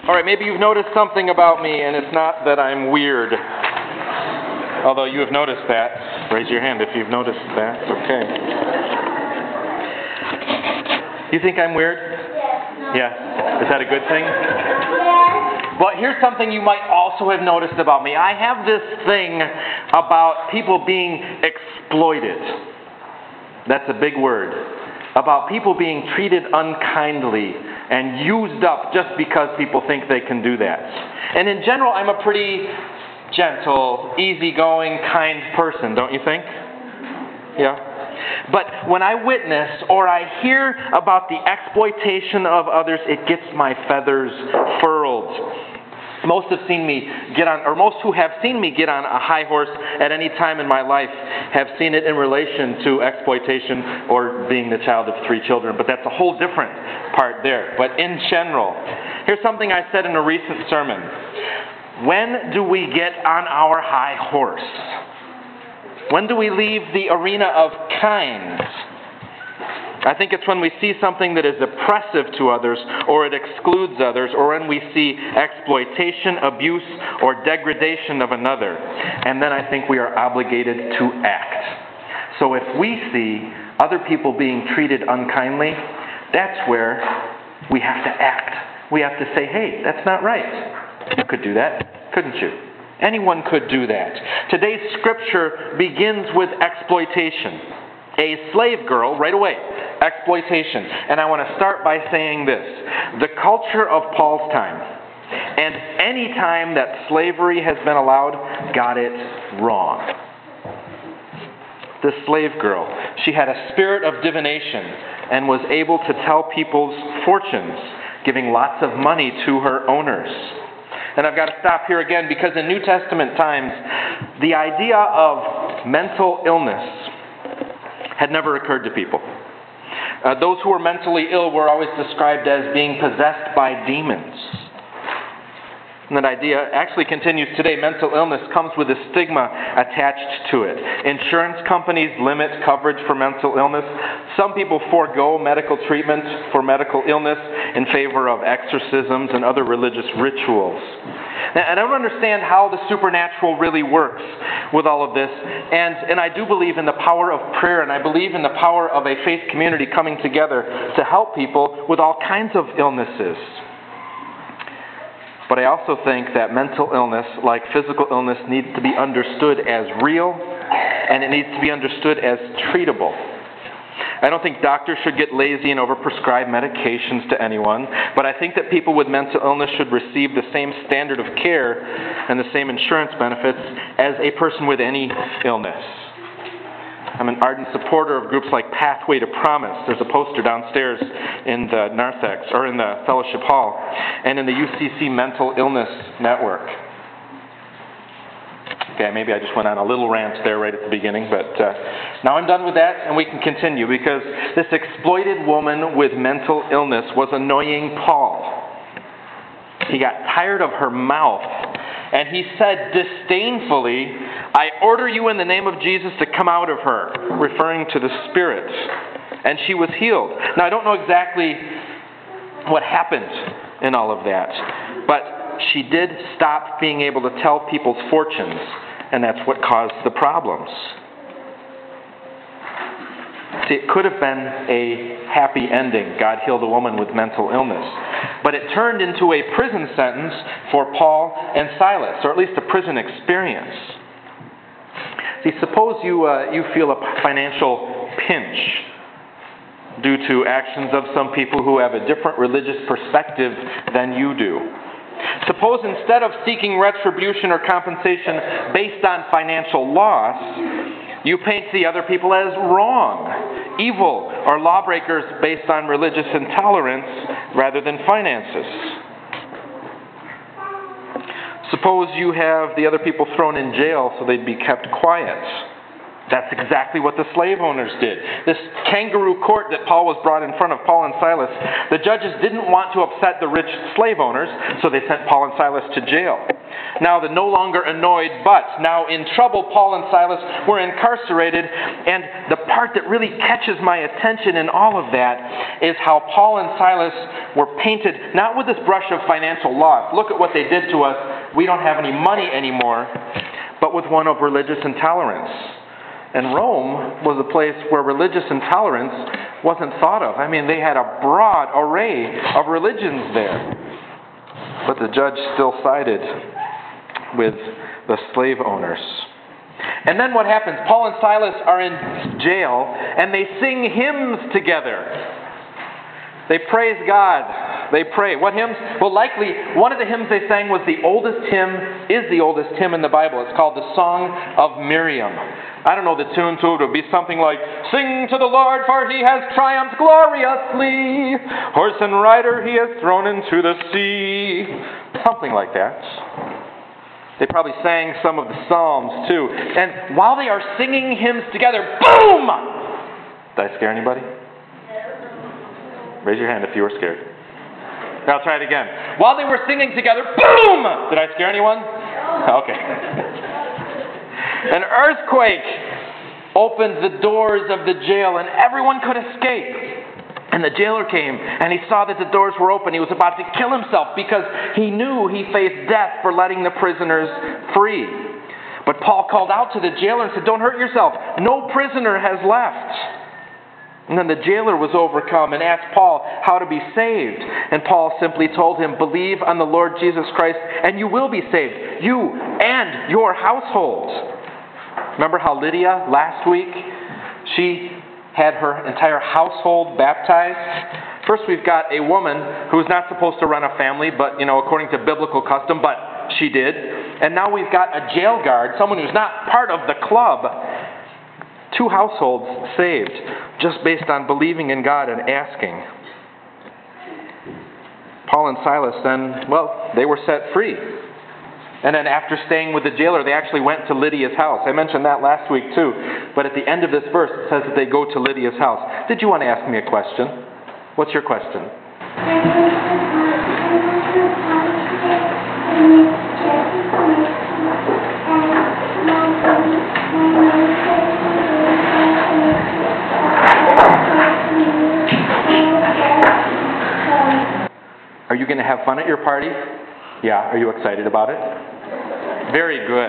All right, maybe you've noticed something about me, and it's not that I'm weird. Although you have noticed that. Raise your hand if you've noticed that. Okay. You think I'm weird? Yeah. Is that a good thing? But here's something you might also have noticed about me. I have this thing about people being exploited. That's a big word. About people being treated unkindly and used up just because people think they can do that. And in general, I'm a pretty gentle, easygoing, kind person, don't you think? Yeah. But when I witness or I hear about the exploitation of others, it gets my feathers furled. Most who have seen me get on a high horse at any time in my life have seen it in relation to exploitation or being the child of 3 children. But that's a whole different part there. But in general, here's something I said in a recent sermon. When do we get on our high horse? When do we leave the arena of kind? I think it's when we see something that is oppressive to others, or it excludes others, or when we see exploitation, abuse, or degradation of another. And then I think we are obligated to act. So if we see other people being treated unkindly, that's where we have to act. We have to say, hey, that's not right. You could do that, couldn't you? Anyone could do that. Today's scripture begins with exploitation. A slave girl, right away, exploitation. And I want to start by saying this. The culture of Paul's time, and any time that slavery has been allowed, got it wrong. The slave girl, she had a spirit of divination and was able to tell people's fortunes, giving lots of money to her owners. And I've got to stop here again because in New Testament times, the idea of mental illness had never occurred to people. Those who were mentally ill were always described as being possessed by demons. And that idea actually continues today. Mental illness comes with a stigma attached to it. Insurance companies limit coverage for mental illness. Some people forego medical treatment for medical illness in favor of exorcisms and other religious rituals. And I don't understand how the supernatural really works with all of this. And I do believe in the power of prayer, and I believe in the power of a faith community coming together to help people with all kinds of illnesses. But I also think that mental illness, like physical illness, needs to be understood as real, and it needs to be understood as treatable. I don't think doctors should get lazy and overprescribe medications to anyone, but I think that people with mental illness should receive the same standard of care and the same insurance benefits as a person with any illness. I'm an ardent supporter of groups like Pathway to Promise. There's a poster downstairs in the narthex, or in the fellowship hall, and in the UCC Mental Illness Network. Okay, maybe I just went on a little rant there right at the beginning, but now I'm done with that, and we can continue, because this exploited woman with mental illness was annoying Paul. He got tired of her mouth, and he said disdainfully, "I order you in the name of Jesus to come out of her," referring to the spirit. And she was healed. Now, I don't know exactly what happened in all of that, but she did stop being able to tell people's fortunes, and that's what caused the problems. See, it could have been a happy ending. God healed a woman with mental illness. But it turned into a prison sentence for Paul and Silas, or at least a prison experience. See, suppose you feel a financial pinch due to actions of some people who have a different religious perspective than you do. Suppose instead of seeking retribution or compensation based on financial loss, you paint the other people as wrong, evil, or lawbreakers based on religious intolerance rather than finances. Suppose you have the other people thrown in jail so they'd be kept quiet. That's exactly what the slave owners did. This kangaroo court that Paul was brought in front of Paul and Silas, the judges didn't want to upset the rich slave owners, so they sent Paul and Silas to jail. Now the no longer annoyed but now in trouble Paul and Silas were incarcerated, and the part that really catches my attention in all of that is how Paul and Silas were painted not with this brush of financial loss. Look at what they did to us. We don't have any money anymore, but with one of religious intolerance. And Rome was a place where religious intolerance wasn't thought of. I mean, they had a broad array of religions there. But the judge still sided with the slave owners. And then what happens? Paul and Silas are in jail, and they sing hymns together. They praise God. They pray. What hymns? Well, likely one of the hymns they sang was the oldest hymn in the Bible. It's called the Song of Miriam. I don't know the tune to it. It would be something like, "Sing to the Lord, for he has triumphed gloriously. Horse and rider he has thrown into the sea." Something like that. They probably sang some of the Psalms too. And while they are singing hymns together, boom! Did I scare anybody? Raise your hand if you were scared. I'll try it again. While they were singing together, boom! Did I scare anyone? Okay. An earthquake opened the doors of the jail, and everyone could escape. And the jailer came, and he saw that the doors were open. He was about to kill himself because he knew he faced death for letting the prisoners free. But Paul called out to the jailer and said, "Don't hurt yourself. No prisoner has left." And then the jailer was overcome and asked Paul how to be saved. And Paul simply told him, "Believe on the Lord Jesus Christ, and you will be saved, you and your household." Remember how Lydia, last week, she had her entire household baptized? First, we've got a woman who's not supposed to run a family, but, according to biblical custom, but she did. And now we've got a jail guard, someone who's not part of the club. 2 households saved, just based on believing in God and asking. Paul and Silas then, they were set free. And then after staying with the jailer, they actually went to Lydia's house. I mentioned that last week too. But at the end of this verse, it says that they go to Lydia's house. Did you want to ask me a question? What's your question? Are you going to have fun at your party? Yeah. Are you excited about it? Very good.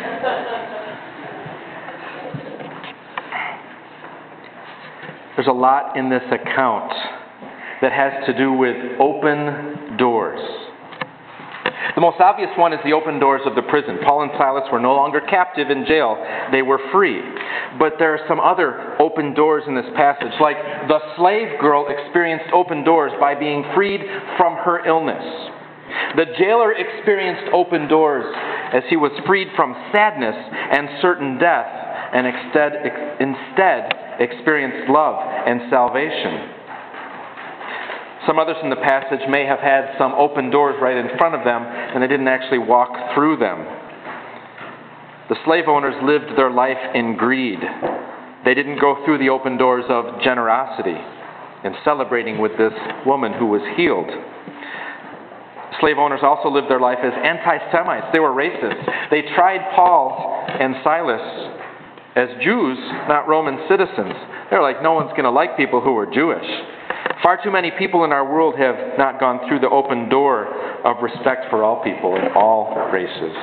There's a lot in this account that has to do with open doors. The most obvious one is the open doors of the prison. Paul and Silas were no longer captive in jail. They were free. But there are some other open doors in this passage, like the slave girl experienced open doors by being freed from her illness. The jailer experienced open doors as he was freed from sadness and certain death, and instead experienced love and salvation. Some others in the passage may have had some open doors right in front of them, and they didn't actually walk through them. The slave owners lived their life in greed. They didn't go through the open doors of generosity and celebrating with this woman who was healed. Slave owners also lived their life as anti-Semites. They were racist. They tried Paul and Silas as Jews, not Roman citizens. They're like, no one's going to like people who are Jewish. Far too many people in our world have not gone through the open door of respect for all people and all races.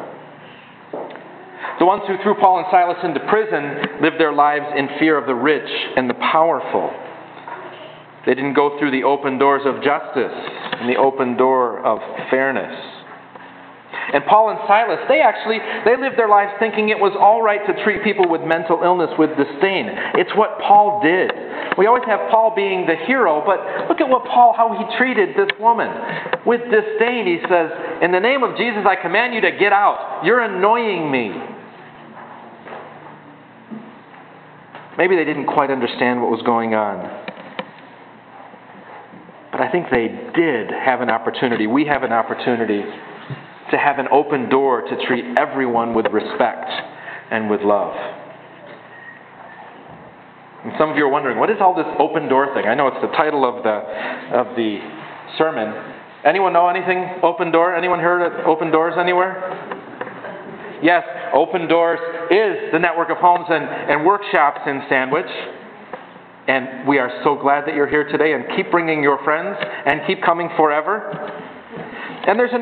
The ones who threw Paul and Silas into prison lived their lives in fear of the rich and the powerful. They didn't go through the open doors of justice and the open door of fairness. And Paul and Silas, they lived their lives thinking it was all right to treat people with mental illness with disdain. It's what Paul did. We always have Paul being the hero, but look at how he treated this woman. With disdain, he says, "In the name of Jesus, I command you to get out. You're annoying me." Maybe they didn't quite understand what was going on. But I think they did have an opportunity. We have an opportunity to have an open door to treat everyone with respect and with love. And some of you are wondering, what is all this open door thing? I know it's the title of the sermon. Anyone know anything open door? Anyone heard of open doors anywhere? Yes, Open Doors is the network of homes and workshops in Sandwich. And we are so glad that you're here today, and keep bringing your friends and keep coming forever. And there's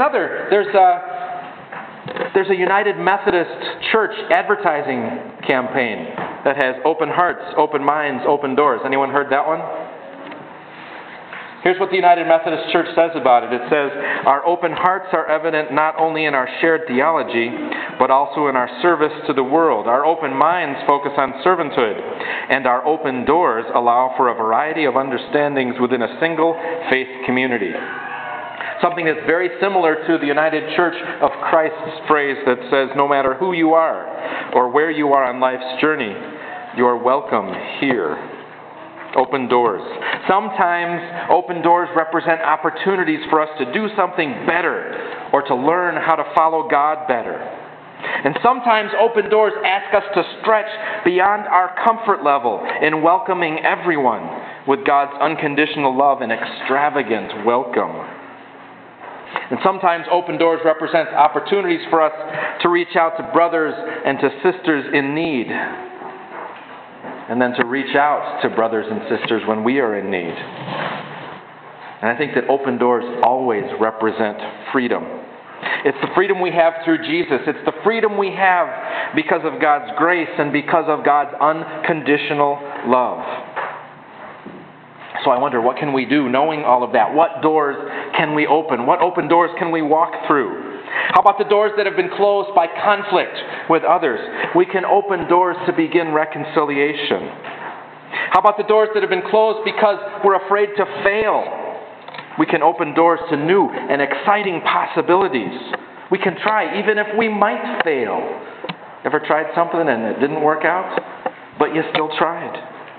a United Methodist Church advertising campaign that has open hearts, open minds, open doors. Anyone heard that one? Here's what the United Methodist Church says about it. It says, "Our open hearts are evident not only in our shared theology, but also in our service to the world. Our open minds focus on servanthood, and our open doors allow for a variety of understandings within a single faith community." Something that's very similar to the United Church of Christ's phrase that says, "No matter who you are or where you are on life's journey, you're welcome here." Open doors. Sometimes open doors represent opportunities for us to do something better or to learn how to follow God better. And sometimes open doors ask us to stretch beyond our comfort level in welcoming everyone with God's unconditional love and extravagant welcome. And sometimes open doors represent opportunities for us to reach out to brothers and to sisters in need, and then to reach out to brothers and sisters when we are in need. And I think that open doors always represent freedom. It's the freedom we have through Jesus. It's the freedom we have because of God's grace and because of God's unconditional love. So I wonder, what can we do knowing all of that? What doors can we open? What open doors can we walk through? How about the doors that have been closed by conflict with others? We can open doors to begin reconciliation. How about the doors that have been closed because we're afraid to fail? We can open doors to new and exciting possibilities. We can try, even if we might fail. Ever tried something and it didn't work out, but you still tried?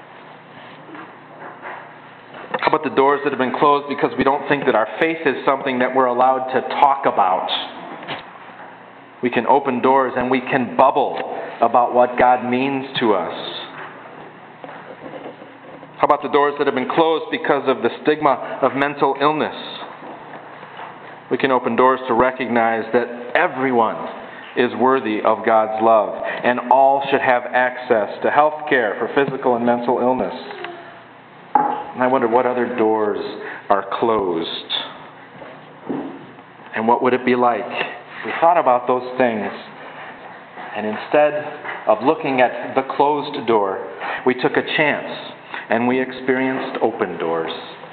How about the doors that have been closed because we don't think that our faith is something that we're allowed to talk about? We can open doors and we can bubble about what God means to us. How about the doors that have been closed because of the stigma of mental illness? We can open doors to recognize that everyone is worthy of God's love, and all should have access to health care for physical and mental illness. And I wonder, what other doors are closed? And what would it be like if we thought about those things, and instead of looking at the closed door, we took a chance and we experienced open doors?